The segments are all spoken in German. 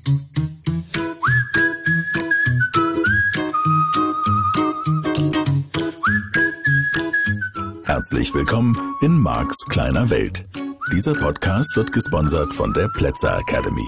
Herzlich willkommen in Marks kleiner Welt. Dieser Podcast wird gesponsert von der Plätzer Academy.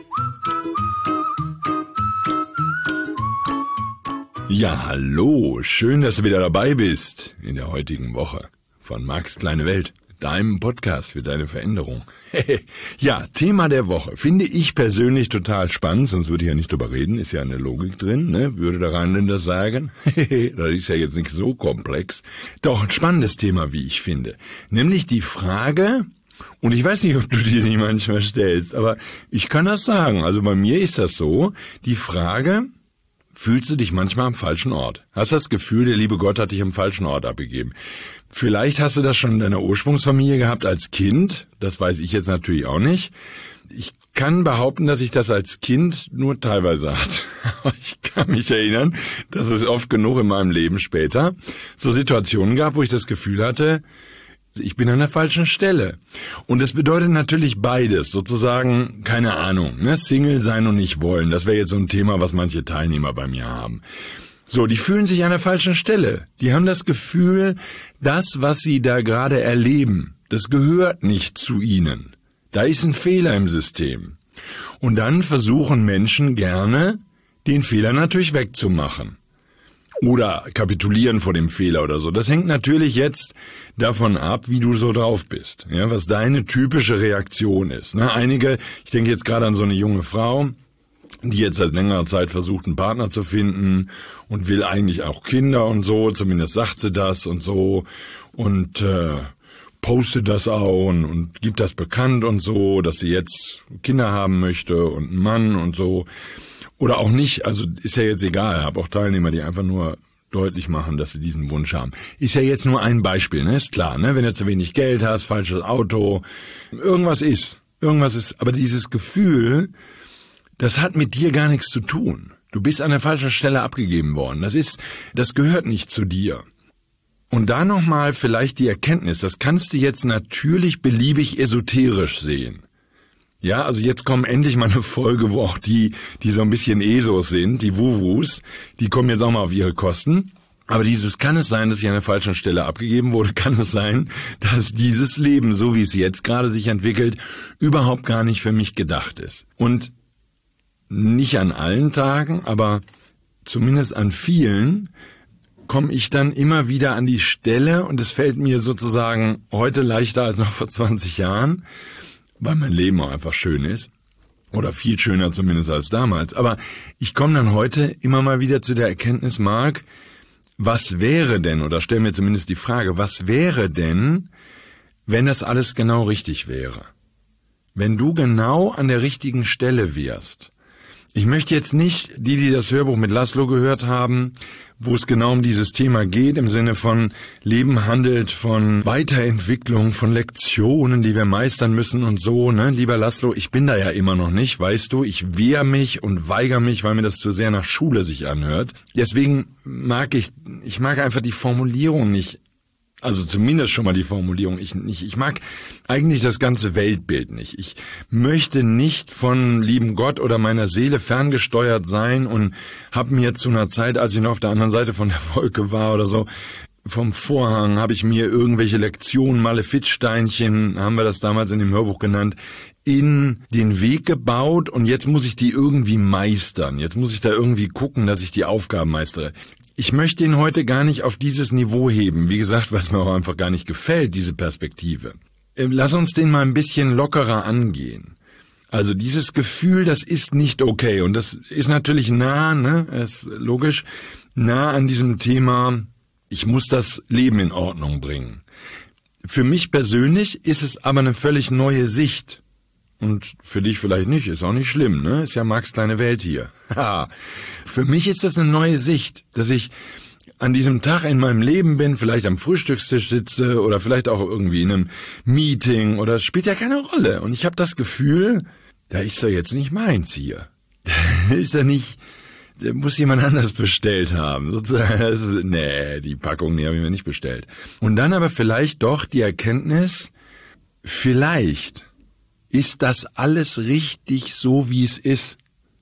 Ja, hallo, schön, dass du wieder dabei bist in der heutigen Woche von Marks kleine Welt, deinem Podcast für deine Veränderung. Ja, Thema der Woche finde ich persönlich total spannend, sonst würde ich ja nicht drüber reden, ist ja eine Logik drin, ne? Würde der Rheinländer sagen. Das ist ja jetzt nicht so komplex. Doch ein spannendes Thema, wie ich finde, nämlich die Frage, und ich weiß nicht, ob du dir die manchmal stellst, aber ich kann das sagen, also bei mir ist das so, die Frage: Fühlst du dich manchmal am falschen Ort? Hast das Gefühl, der liebe Gott hat dich am falschen Ort abgegeben? Vielleicht hast du das schon in deiner Ursprungsfamilie gehabt als Kind. Das weiß ich jetzt natürlich auch nicht. Ich kann behaupten, dass ich das als Kind nur teilweise hatte. Ich kann mich erinnern, dass es oft genug in meinem Leben später so Situationen gab, wo ich das Gefühl hatte, ich bin an der falschen Stelle. Und das bedeutet natürlich beides, sozusagen, keine Ahnung, ne? Single sein und nicht wollen. Das wäre jetzt so ein Thema, was manche Teilnehmer bei mir haben. So, die fühlen sich an der falschen Stelle. Die haben das Gefühl, das, was sie da gerade erleben, das gehört nicht zu ihnen. Da ist ein Fehler im System. Und dann versuchen Menschen gerne, den Fehler natürlich wegzumachen. Oder kapitulieren vor dem Fehler oder so. Das hängt natürlich jetzt davon ab, wie du so drauf bist, ja, was deine typische Reaktion ist. Ne? Einige, ich denke jetzt gerade an so eine junge Frau, die jetzt seit längerer Zeit versucht, einen Partner zu finden und will eigentlich auch Kinder und so, zumindest sagt sie das und so und postet das auch und gibt das bekannt und so, dass sie jetzt Kinder haben möchte und einen Mann und so. Oder auch nicht, also ist ja jetzt egal, ich habe auch Teilnehmer, die einfach nur deutlich machen, dass sie diesen Wunsch haben. Ist ja jetzt nur ein Beispiel, ne? Ist klar, ne? Wenn du zu wenig Geld hast, falsches Auto, irgendwas ist, aber dieses Gefühl, das hat mit dir gar nichts zu tun. Du bist an der falschen Stelle abgegeben worden. Das gehört nicht zu dir. Und da nochmal vielleicht die Erkenntnis, das kannst du jetzt natürlich beliebig esoterisch sehen. Ja, also jetzt kommen endlich mal eine Folge, wo auch die so ein bisschen Esos sind, die Wuwus, die kommen jetzt auch mal auf ihre Kosten. Aber kann es sein, dass ich an der falschen Stelle abgegeben wurde? Kann es sein, dass dieses Leben, so wie es jetzt gerade sich entwickelt, überhaupt gar nicht für mich gedacht ist? Und nicht an allen Tagen, aber zumindest an vielen komme ich dann immer wieder an die Stelle und es fällt mir sozusagen heute leichter als noch vor 20 Jahren, weil mein Leben auch einfach schön ist. Oder viel schöner zumindest als damals. Aber ich komme dann heute immer mal wieder zu der Erkenntnis, Mark, was wäre denn, oder stell mir zumindest die Frage, was wäre denn, wenn das alles genau richtig wäre? Wenn du genau an der richtigen Stelle wärst. Ich möchte jetzt nicht, die das Hörbuch mit Laszlo gehört haben, wo es genau um dieses Thema geht, im Sinne von Leben handelt von Weiterentwicklung, von Lektionen, die wir meistern müssen und so, ne? Lieber Laszlo, ich bin da ja immer noch nicht, weißt du, ich wehre mich und weigere mich, weil mir das zu sehr nach Schule sich anhört. Deswegen mag ich einfach die Formulierung nicht. Also zumindest schon mal die Formulierung. Ich mag eigentlich das ganze Weltbild nicht. Ich möchte nicht von lieben Gott oder meiner Seele ferngesteuert sein und habe mir zu einer Zeit, als ich noch auf der anderen Seite von der Wolke war oder so, vom Vorhang habe ich mir irgendwelche Lektionen, Malefizsteinchen, haben wir das damals in dem Hörbuch genannt, in den Weg gebaut und jetzt muss ich die irgendwie meistern. Jetzt muss ich da irgendwie gucken, dass ich die Aufgaben meistere. Ich möchte ihn heute gar nicht auf dieses Niveau heben. Wie gesagt, was mir auch einfach gar nicht gefällt, diese Perspektive. Lass uns den mal ein bisschen lockerer angehen. Also dieses Gefühl, das ist nicht okay. Und das ist natürlich nah, ne, ist logisch, nah an diesem Thema, ich muss das Leben in Ordnung bringen. Für mich persönlich ist es aber eine völlig neue Sicht. Und für dich vielleicht nicht, ist auch nicht schlimm, ne? Ist ja Marks kleine Welt hier. Für mich ist das eine neue Sicht, dass ich an diesem Tag in meinem Leben bin, vielleicht am Frühstückstisch sitze oder vielleicht auch irgendwie in einem Meeting oder spielt ja keine Rolle. Und ich habe das Gefühl, da ist doch jetzt nicht meins hier. Ist ja nicht, der muss jemand anders bestellt haben. Sozusagen, die Packung, die habe ich mir nicht bestellt. Und dann aber vielleicht doch die Erkenntnis, vielleicht ist das alles richtig so, wie es ist.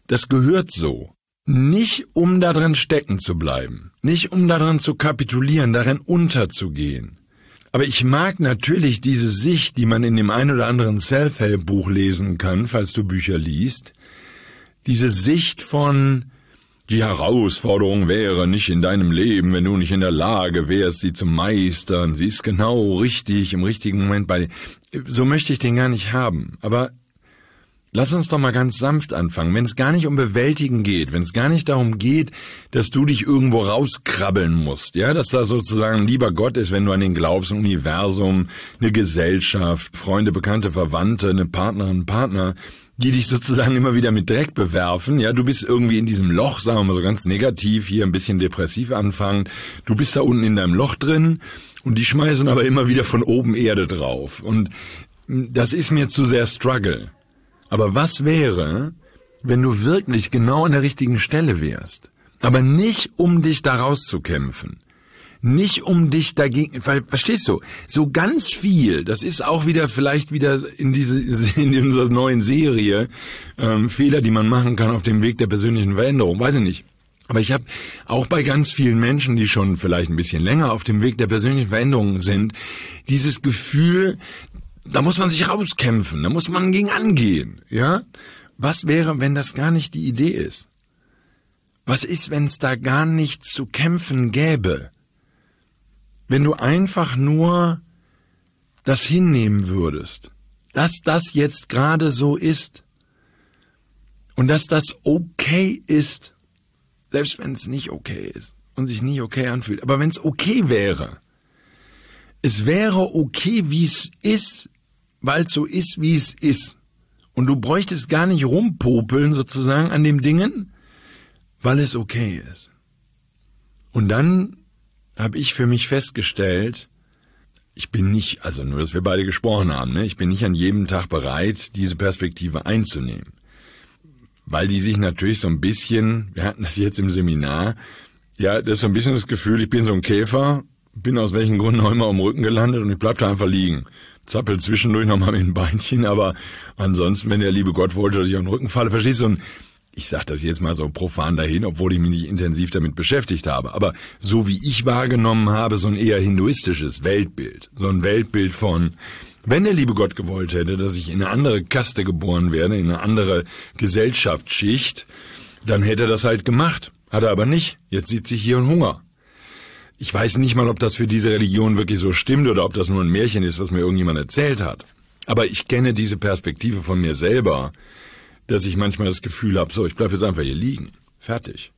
Das gehört so. Nicht um darin stecken zu bleiben, nicht um darin zu kapitulieren, darin unterzugehen. Aber ich mag natürlich diese Sicht, die man in dem ein oder anderen Self-Help-Buch lesen kann, falls du Bücher liest. Diese Sicht von, die Herausforderung wäre nicht in deinem Leben, wenn du nicht in der Lage wärst, sie zu meistern. Sie ist genau richtig, im richtigen Moment bei dir. So möchte ich den gar nicht haben. Aber lass uns doch mal ganz sanft anfangen. Wenn es gar nicht um Bewältigen geht, wenn es gar nicht darum geht, dass du dich irgendwo rauskrabbeln musst, ja, dass da sozusagen ein lieber Gott ist, wenn du an den glaubst, ein Universum, eine Gesellschaft, Freunde, Bekannte, Verwandte, eine Partnerin, Partner, die dich sozusagen immer wieder mit Dreck bewerfen, ja, du bist irgendwie in diesem Loch, sagen wir mal so ganz negativ, hier ein bisschen depressiv anfangend, du bist da unten in deinem Loch drin und die schmeißen aber immer wieder von oben Erde drauf und das ist mir zu sehr Struggle. Aber was wäre, wenn du wirklich genau an der richtigen Stelle wärst? Aber nicht, um dich da rauszukämpfen. Nicht, um dich dagegen, weil, verstehst du, so ganz viel, das ist auch wieder vielleicht wieder in dieser neuen Serie, Fehler, die man machen kann auf dem Weg der persönlichen Veränderung, weiß ich nicht. Aber ich habe auch bei ganz vielen Menschen, die schon vielleicht ein bisschen länger auf dem Weg der persönlichen Veränderung sind, dieses Gefühl, da muss man sich rauskämpfen, da muss man gegen angehen, ja? Was wäre, wenn das gar nicht die Idee ist? Was ist, wenn es da gar nichts zu kämpfen gäbe? Wenn du einfach nur das hinnehmen würdest, dass das jetzt gerade so ist und dass das okay ist, selbst wenn es nicht okay ist und sich nicht okay anfühlt, aber wenn es okay wäre, es wäre okay, wie es ist, weil es so ist, wie es ist. Und du bräuchtest gar nicht rumpopeln sozusagen an dem Dingen, weil es okay ist. Und dann habe ich für mich festgestellt, ich bin nicht, also nur, dass wir beide gesprochen haben, ne? Ich bin nicht an jedem Tag bereit, diese Perspektive einzunehmen. Weil die sich natürlich so ein bisschen, wir hatten das jetzt im Seminar, ja, das ist so ein bisschen das Gefühl, ich bin so ein Käfer, bin aus welchen Gründen auch immer am Rücken gelandet und ich bleib da einfach liegen. Zappel zwischendurch nochmal mit den Beinchen, aber ansonsten, wenn der liebe Gott wollte, dass ich auf den Rücken falle, verstehst du? Und ich sage das jetzt mal so profan dahin, obwohl ich mich nicht intensiv damit beschäftigt habe. Aber so wie ich wahrgenommen habe, so ein eher hinduistisches Weltbild. So ein Weltbild von, wenn der liebe Gott gewollt hätte, dass ich in eine andere Kaste geboren werde, in eine andere Gesellschaftsschicht, dann hätte er das halt gemacht. Hat er aber nicht. Jetzt sitze ich hier und Hunger. Ich weiß nicht mal, ob das für diese Religion wirklich so stimmt oder ob das nur ein Märchen ist, was mir irgendjemand erzählt hat. Aber ich kenne diese Perspektive von mir selber, dass ich manchmal das Gefühl habe, so, ich bleibe jetzt einfach hier liegen. Fertig.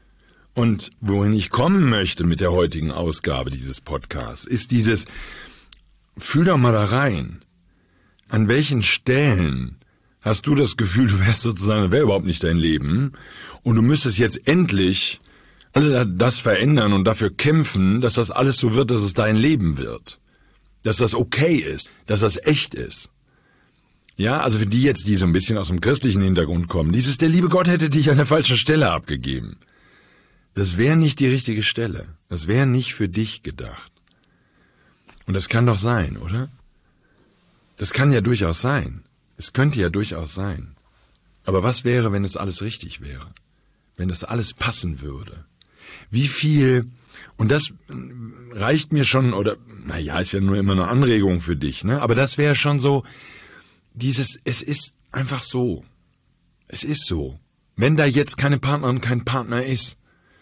Und wohin ich kommen möchte mit der heutigen Ausgabe dieses Podcasts, ist dieses, fühl doch mal da rein. An welchen Stellen hast du das Gefühl, du wärst sozusagen, wäre überhaupt nicht dein Leben und du müsstest jetzt endlich alle das verändern und dafür kämpfen, dass das alles so wird, dass es dein Leben wird. Dass das okay ist, dass das echt ist. Ja, also für die jetzt, die so ein bisschen aus dem christlichen Hintergrund kommen, dieses, der liebe Gott hätte dich an der falschen Stelle abgegeben. Das wäre nicht die richtige Stelle. Das wäre nicht für dich gedacht. Und das kann doch sein, oder? Das kann ja durchaus sein. Es könnte ja durchaus sein. Aber was wäre, wenn es alles richtig wäre? Wenn das alles passen würde? Wie viel, und das reicht mir schon, oder, naja, ist ja nur immer eine Anregung für dich, ne? Aber das wäre schon so, dieses, es ist einfach so. Es ist so. Wenn da jetzt keine Partnerin, kein Partner ist,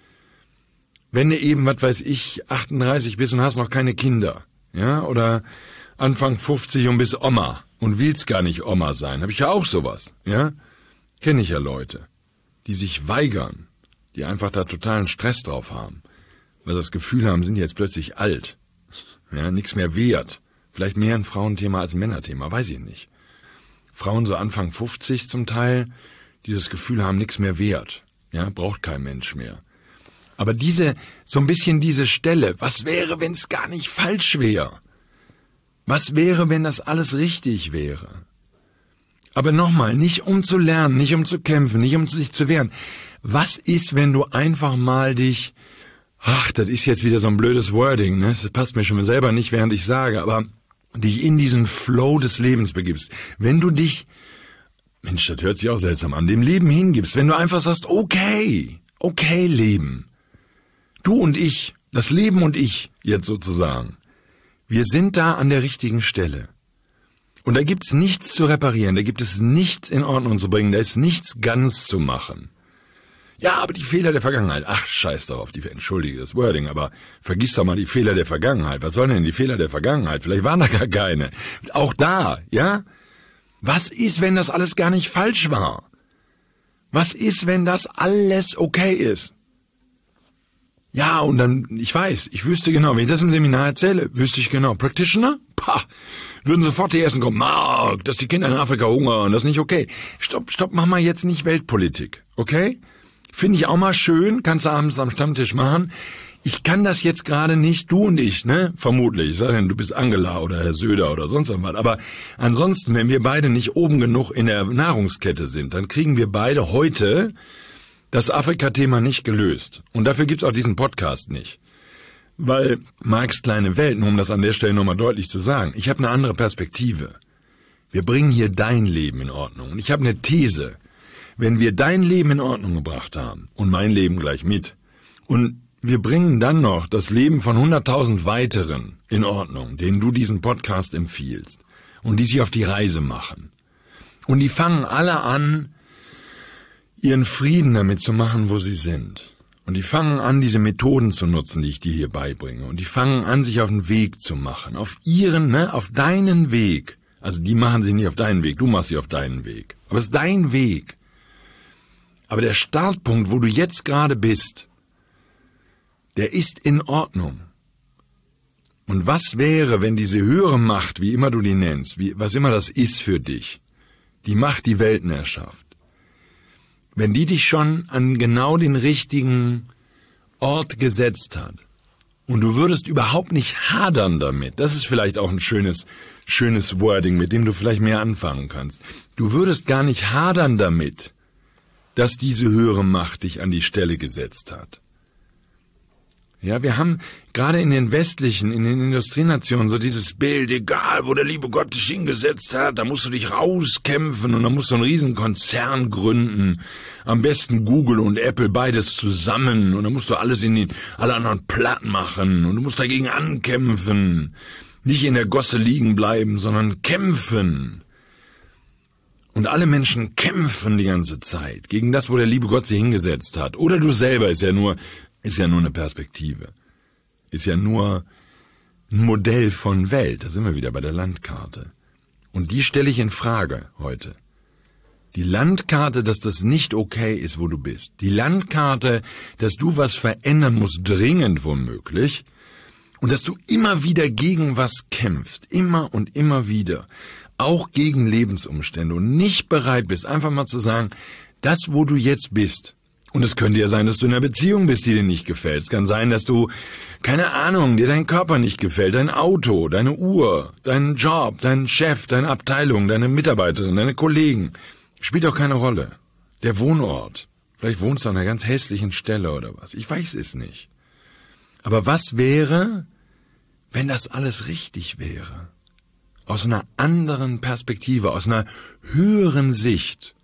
wenn du eben, was weiß ich, 38 bist und hast noch keine Kinder, ja, oder Anfang 50 und bist Oma und willst gar nicht Oma sein, habe ich ja auch sowas, ja? Kenne ich ja Leute, die sich weigern, die einfach da totalen Stress drauf haben, weil sie das Gefühl haben, sind jetzt plötzlich alt, ja, nichts mehr wert. Vielleicht mehr ein Frauenthema als ein Männerthema, weiß ich nicht. Frauen so Anfang 50 zum Teil, die das Gefühl haben, nichts mehr wert, ja, braucht kein Mensch mehr. Aber so ein bisschen diese Stelle, was wäre, wenn es gar nicht falsch wäre? Was wäre, wenn das alles richtig wäre? Aber nochmal, nicht um zu lernen, nicht um zu kämpfen, nicht um sich zu wehren. Was ist, wenn du einfach mal dich, das ist jetzt wieder so ein blödes Wording, ne? Das passt mir schon selber nicht, während ich sage, aber dich in diesen Flow des Lebens begibst. Wenn du dich Mensch, das hört sich auch seltsam an, dem Leben hingibst, wenn du einfach sagst, okay Leben, du und ich, das Leben und ich jetzt sozusagen, wir sind da an der richtigen Stelle. Und da gibt's nichts zu reparieren, da gibt es nichts in Ordnung zu bringen, da ist nichts ganz zu machen. Ja, aber die Fehler der Vergangenheit, ach, scheiß darauf, entschuldige das Wording, aber vergiss doch mal die Fehler der Vergangenheit. Was sollen denn die Fehler der Vergangenheit? Vielleicht waren da gar keine. Auch da, ja? Was ist, wenn das alles gar nicht falsch war? Was ist, wenn das alles okay ist? Ja, und dann, ich wüsste genau, wenn ich das im Seminar erzähle, wüsste ich genau, Practitioner? Pah, würden sofort die Ersten kommen, Mark, dass die Kinder in Afrika hungern, das ist nicht okay. Stopp, mach mal jetzt nicht Weltpolitik, okay? Finde ich auch mal schön, kannst du abends am Stammtisch machen. Ich kann das jetzt gerade nicht, du und ich, ne? Vermutlich, sei denn, du bist Angela oder Herr Söder oder sonst was. Aber ansonsten, wenn wir beide nicht oben genug in der Nahrungskette sind, dann kriegen wir beide heute das Afrika-Thema nicht gelöst. Und dafür gibt's auch diesen Podcast nicht. Weil Marks kleine Welt, nur um das an der Stelle nochmal deutlich zu sagen, ich habe eine andere Perspektive. Wir bringen hier dein Leben in Ordnung. Und ich habe eine These. Wenn wir dein Leben in Ordnung gebracht haben und mein Leben gleich mit und wir bringen dann noch das Leben von 100.000 weiteren in Ordnung, denen du diesen Podcast empfiehlst und die sich auf die Reise machen und die fangen alle an, ihren Frieden damit zu machen, wo sie sind. Und die fangen an, diese Methoden zu nutzen, die ich dir hier beibringe. Und die fangen an, sich auf den Weg zu machen, auf deinen Weg. Also die machen sich nicht auf deinen Weg, du machst sie auf deinen Weg. Aber es ist dein Weg. Aber der Startpunkt, wo du jetzt gerade bist, der ist in Ordnung. Und was wäre, wenn diese höhere Macht, wie immer du die nennst, was immer das ist für dich, die Macht, die Weltenherrschaft, wenn die dich schon an genau den richtigen Ort gesetzt hat und du würdest überhaupt nicht hadern damit, das ist vielleicht auch ein schönes Wording, mit dem du vielleicht mehr anfangen kannst, du würdest gar nicht hadern damit, dass diese höhere Macht dich an die Stelle gesetzt hat. Ja, wir haben gerade in den westlichen, in den Industrienationen so dieses Bild, egal wo der liebe Gott dich hingesetzt hat, da musst du dich rauskämpfen und da musst du einen riesen Konzern gründen. Am besten Google und Apple beides zusammen und dann musst du alle anderen platt machen und du musst dagegen ankämpfen. Nicht in der Gosse liegen bleiben, sondern kämpfen. Und alle Menschen kämpfen die ganze Zeit gegen das, wo der liebe Gott sie hingesetzt hat. Oder du selber ist ja nur eine Perspektive. Ist ja nur ein Modell von Welt. Da sind wir wieder bei der Landkarte. Und die stelle ich in Frage heute. Die Landkarte, dass das nicht okay ist, wo du bist. Die Landkarte, dass du was verändern musst, dringend womöglich. Und dass du immer wieder gegen was kämpfst. Immer und immer wieder. Auch gegen Lebensumstände und nicht bereit bist, einfach mal zu sagen, das, wo du jetzt bist, und es könnte ja sein, dass du in einer Beziehung bist, die dir nicht gefällt. Es kann sein, dass du, keine Ahnung, dir dein Körper nicht gefällt, dein Auto, deine Uhr, dein Job, dein Chef, deine Abteilung, deine Mitarbeiterin, deine Kollegen. Spielt auch keine Rolle. Der Wohnort. Vielleicht wohnst du an einer ganz hässlichen Stelle oder was. Ich weiß es nicht. Aber was wäre, wenn das alles richtig wäre? Aus einer anderen Perspektive, aus einer höheren Sicht,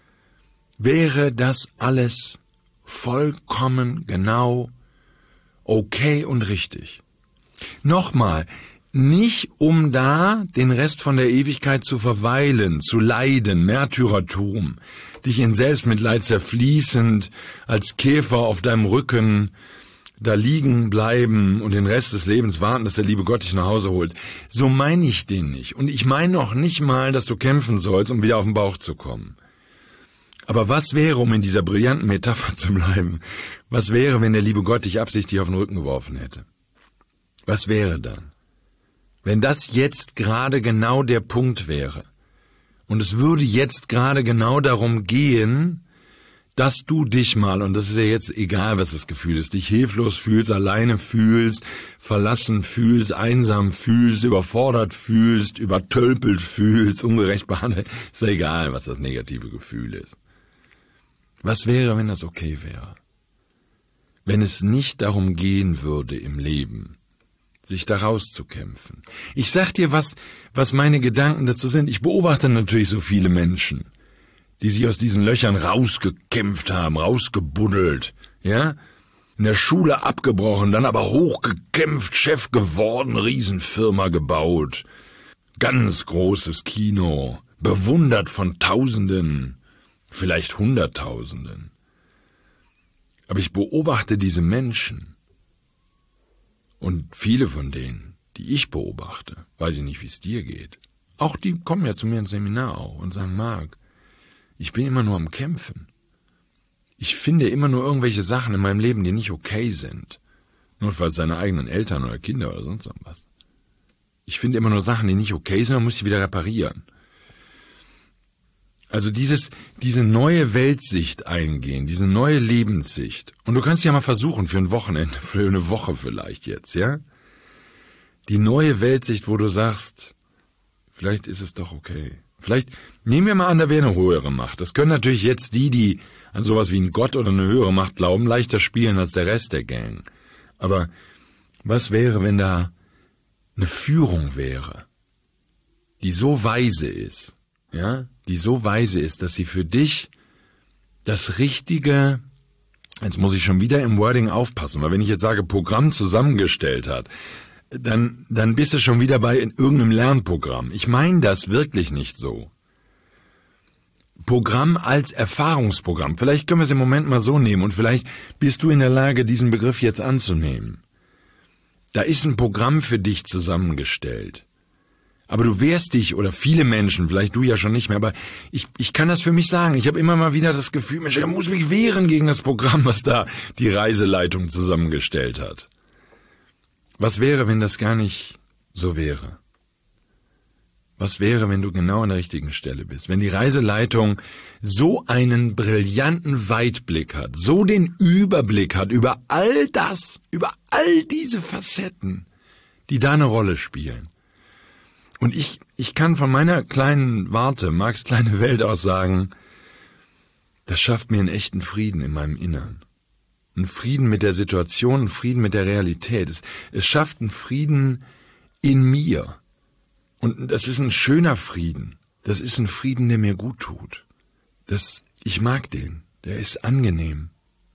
wäre das alles vollkommen genau okay und richtig. Nochmal, nicht um da den Rest von der Ewigkeit zu verweilen, zu leiden, Märtyrertum, dich in Selbstmitleid zerfließend, als Käfer auf deinem Rücken da liegen bleiben und den Rest des Lebens warten, dass der liebe Gott dich nach Hause holt. So meine ich den nicht. Und ich meine auch nicht mal, dass du kämpfen sollst, um wieder auf den Bauch zu kommen. Aber was wäre, um in dieser brillanten Metapher zu bleiben, was wäre, wenn der liebe Gott dich absichtlich auf den Rücken geworfen hätte? Was wäre dann? Wenn das jetzt gerade genau der Punkt wäre und es würde jetzt gerade genau darum gehen, dass du dich mal, und das ist ja jetzt egal, was das Gefühl ist, dich hilflos fühlst, alleine fühlst, verlassen fühlst, einsam fühlst, überfordert fühlst, übertölpelt fühlst, ungerecht behandelt, ist ja egal, was das negative Gefühl ist. Was wäre, wenn das okay wäre? Wenn es nicht darum gehen würde im Leben, sich da rauszukämpfen. Ich sag dir, was meine Gedanken dazu sind. Ich beobachte natürlich so viele Menschen, die sich aus diesen Löchern rausgekämpft haben, rausgebuddelt, ja? In der Schule abgebrochen, dann aber hochgekämpft, Chef geworden, Riesenfirma gebaut, ganz großes Kino, bewundert von Tausenden, vielleicht Hunderttausenden. Aber ich beobachte diese Menschen und viele von denen, die ich beobachte, weiß ich nicht, wie es dir geht. Auch die kommen ja zu mir ins Seminar auch und sagen, Marc, ich bin immer nur am Kämpfen. Ich finde immer nur irgendwelche Sachen in meinem Leben, die nicht okay sind. Notfalls seine eigenen Eltern oder Kinder oder sonst irgendwas. Ich finde immer nur Sachen, die nicht okay sind, dann muss ich wieder reparieren. Also diese neue Weltsicht eingehen, diese neue Lebenssicht. Und du kannst ja mal versuchen für ein Wochenende, für eine Woche vielleicht jetzt, ja? Die neue Weltsicht, wo du sagst, vielleicht ist es doch okay. Vielleicht, nehmen wir mal an, da wäre eine höhere Macht. Das können natürlich jetzt die an sowas wie einen Gott oder eine höhere Macht glauben, leichter spielen als der Rest der Gang. Aber was wäre, wenn da eine Führung wäre, die so weise ist, ja, die so weise ist, dass sie für dich das richtige, jetzt muss ich schon wieder im Wording aufpassen, weil wenn ich jetzt sage, Programm zusammengestellt hat, dann bist du schon wieder bei irgendeinem Lernprogramm. Ich meine das wirklich nicht so. Programm als Erfahrungsprogramm. Vielleicht können wir es im Moment mal so nehmen und vielleicht bist du in der Lage, diesen Begriff jetzt anzunehmen. Da ist ein Programm für dich zusammengestellt. Aber du wehrst dich, oder viele Menschen, vielleicht du ja schon nicht mehr, aber ich kann das für mich sagen. Ich habe immer mal wieder das Gefühl, Mensch, ich muss mich wehren gegen das Programm, was da die Reiseleitung zusammengestellt hat. Was wäre, wenn das gar nicht so wäre? Was wäre, wenn du genau an der richtigen Stelle bist? Wenn die Reiseleitung so einen brillanten Weitblick hat, so den Überblick hat über all das, über all diese Facetten, die da eine Rolle spielen. Und ich kann von meiner kleinen Warte, Marcs kleine Welt aus sagen, das schafft mir einen echten Frieden in meinem Innern. Einen Frieden mit der Situation, einen Frieden mit der Realität. Es schafft einen Frieden in mir. Und das ist ein schöner Frieden. Das ist ein Frieden, der mir gut tut. Ich mag den. Der ist angenehm.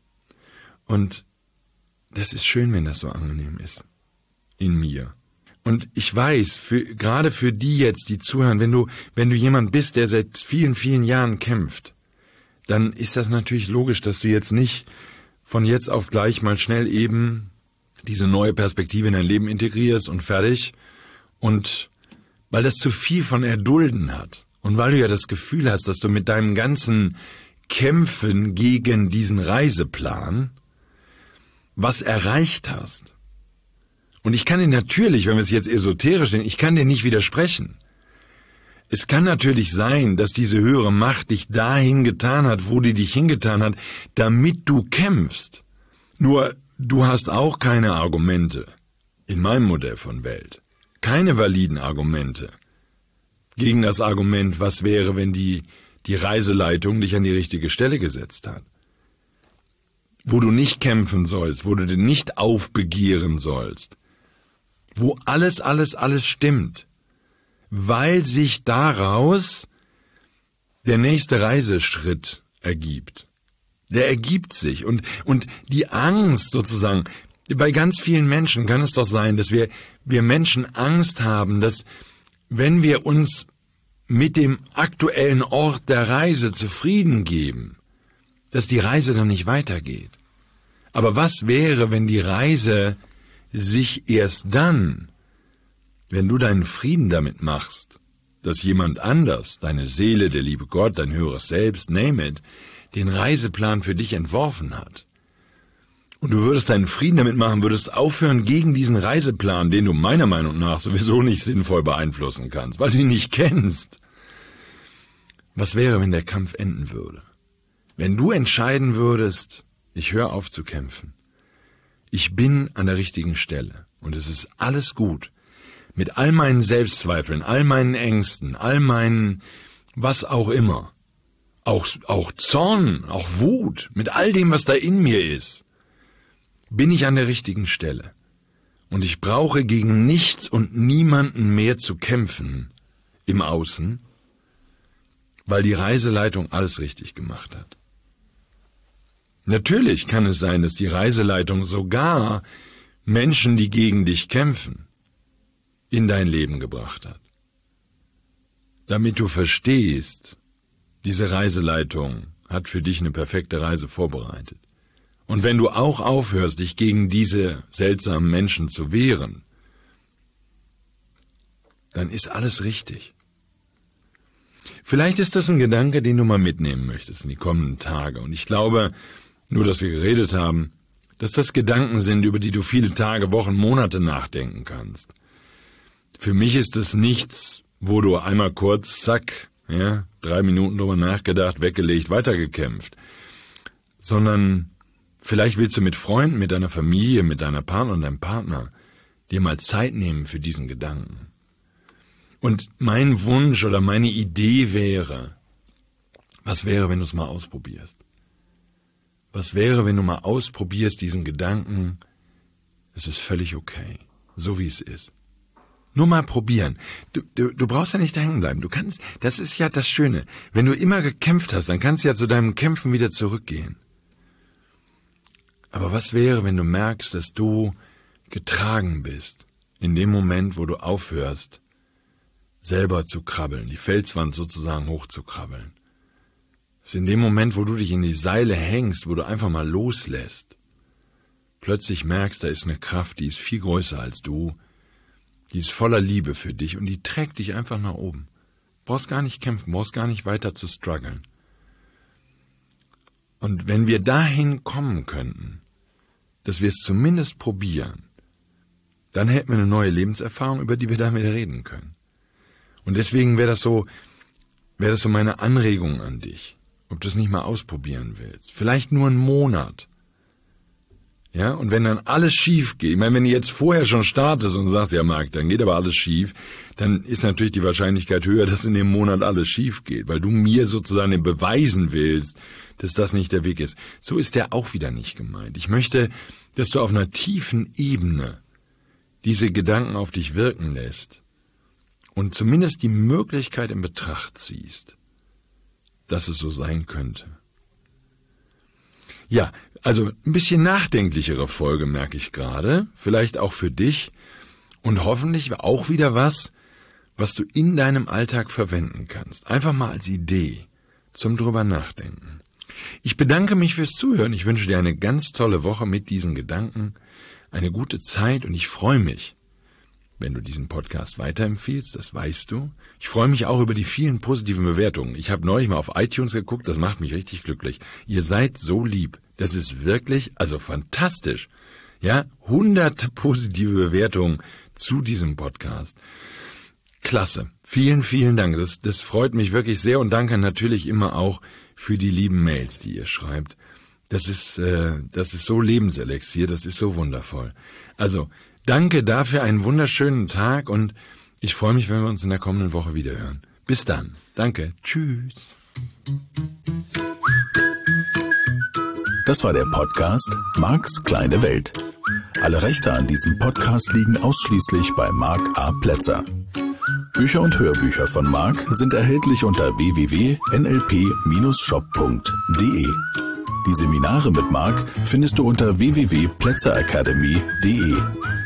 Und das ist schön, wenn das so angenehm ist. In mir. Und ich weiß, gerade für die jetzt, die zuhören, wenn du jemand bist, der seit vielen, vielen Jahren kämpft, dann ist das natürlich logisch, dass du jetzt nicht von jetzt auf gleich mal schnell eben diese neue Perspektive in dein Leben integrierst und fertig. Und weil das zu viel von Erdulden hat und weil du ja das Gefühl hast, dass du mit deinem ganzen Kämpfen gegen diesen Reiseplan was erreicht hast. Und ich kann dir natürlich, wenn wir es jetzt esoterisch nehmen, ich kann dir nicht widersprechen. Es kann natürlich sein, dass diese höhere Macht dich dahin getan hat, wo die dich hingetan hat, damit du kämpfst. Nur, du hast auch keine Argumente in meinem Modell von Welt. Keine validen Argumente gegen das Argument, was wäre, wenn die Reiseleitung dich an die richtige Stelle gesetzt hat. Wo du nicht kämpfen sollst, wo du dich nicht aufbegehren sollst. Wo alles stimmt. Weil sich daraus der nächste Reiseschritt ergibt. Der ergibt sich. Und die Angst sozusagen, bei ganz vielen Menschen kann es doch sein, dass wir Menschen Angst haben, dass wenn wir uns mit dem aktuellen Ort der Reise zufrieden geben, dass die Reise dann nicht weitergeht. Aber was wäre, wenn die Reise sich erst dann, wenn du deinen Frieden damit machst, dass jemand anders, deine Seele, der liebe Gott, dein höheres Selbst, name it, den Reiseplan für dich entworfen hat. Und du würdest deinen Frieden damit machen, würdest aufhören gegen diesen Reiseplan, den du meiner Meinung nach sowieso nicht sinnvoll beeinflussen kannst, weil du ihn nicht kennst. Was wäre, wenn der Kampf enden würde? Wenn du entscheiden würdest, ich höre auf zu kämpfen. Ich bin an der richtigen Stelle und es ist alles gut. Mit all meinen Selbstzweifeln, all meinen Ängsten, all meinen was auch immer. Auch Zorn, auch Wut, mit all dem, was da in mir ist, bin ich an der richtigen Stelle. Und ich brauche gegen nichts und niemanden mehr zu kämpfen im Außen, weil die Reiseleitung alles richtig gemacht hat. Natürlich kann es sein, dass die Reiseleitung sogar Menschen, die gegen dich kämpfen, in dein Leben gebracht hat. Damit du verstehst, diese Reiseleitung hat für dich eine perfekte Reise vorbereitet. Und wenn du auch aufhörst, dich gegen diese seltsamen Menschen zu wehren, dann ist alles richtig. Vielleicht ist das ein Gedanke, den du mal mitnehmen möchtest in die kommenden Tage. Und ich glaube, nur dass wir geredet haben, dass das Gedanken sind, über die du viele Tage, Wochen, Monate nachdenken kannst. Für mich ist es nichts, wo du einmal kurz, zack, 3 Minuten drüber nachgedacht, weggelegt, weitergekämpft. Sondern vielleicht willst du mit Freunden, mit deiner Familie, mit deiner Partnerin und deinem Partner dir mal Zeit nehmen für diesen Gedanken. Und mein Wunsch oder meine Idee wäre, was wäre, wenn du es mal ausprobierst? Was wäre, wenn du mal ausprobierst, diesen Gedanken, es ist völlig okay, so wie es ist. Nur mal probieren. Du brauchst ja nicht da hängen bleiben. Du kannst, das ist ja das Schöne. Wenn du immer gekämpft hast, dann kannst du ja zu deinem Kämpfen wieder zurückgehen. Aber was wäre, wenn du merkst, dass du getragen bist, in dem Moment, wo du aufhörst, selber zu krabbeln, die Felswand sozusagen hochzukrabbeln. Das ist in dem Moment, wo du dich in die Seile hängst, wo du einfach mal loslässt, plötzlich merkst, da ist eine Kraft, die ist viel größer als du, die ist voller Liebe für dich und die trägt dich einfach nach oben. Brauchst gar nicht kämpfen, brauchst gar nicht weiter zu strugglen. Und wenn wir dahin kommen könnten, dass wir es zumindest probieren, dann hätten wir eine neue Lebenserfahrung, über die wir damit reden können. Und deswegen wäre das so meine Anregung an dich, ob du es nicht mal ausprobieren willst. Vielleicht nur einen Monat. Ja, und wenn dann alles schief geht, ich meine, wenn du jetzt vorher schon startest und sagst, ja Marc, dann geht aber alles schief, dann ist natürlich die Wahrscheinlichkeit höher, dass in dem Monat alles schief geht, weil du mir sozusagen beweisen willst, dass das nicht der Weg ist. So ist der auch wieder nicht gemeint. Ich möchte, dass du auf einer tiefen Ebene diese Gedanken auf dich wirken lässt und zumindest die Möglichkeit in Betracht ziehst, dass es so sein könnte. Ja, also ein bisschen nachdenklichere Folge merke ich gerade, vielleicht auch für dich und hoffentlich auch wieder was du in deinem Alltag verwenden kannst. Einfach mal als Idee zum drüber nachdenken. Ich bedanke mich fürs Zuhören. Ich wünsche dir eine ganz tolle Woche mit diesen Gedanken, eine gute Zeit und ich freue mich, wenn du diesen Podcast weiterempfiehlst, das weißt du. Ich freue mich auch über die vielen positiven Bewertungen. Ich habe neulich mal auf iTunes geguckt, das macht mich richtig glücklich. Ihr seid so lieb. Das ist wirklich, also fantastisch. Ja, 100 positive Bewertungen zu diesem Podcast. Klasse. Vielen, vielen Dank. Das freut mich wirklich sehr und danke natürlich immer auch für die lieben Mails, die ihr schreibt. Das ist so Lebenselixier, das ist so wundervoll. Also, danke dafür, einen wunderschönen Tag und ich freue mich, wenn wir uns in der kommenden Woche wiederhören. Bis dann. Danke. Tschüss. Das war der Podcast Marcs kleine Welt. Alle Rechte an diesem Podcast liegen ausschließlich bei Marc A. Plätzer. Bücher und Hörbücher von Marc sind erhältlich unter www.nlp-shop.de. Die Seminare mit Marc findest du unter www.plätzeracademy.de.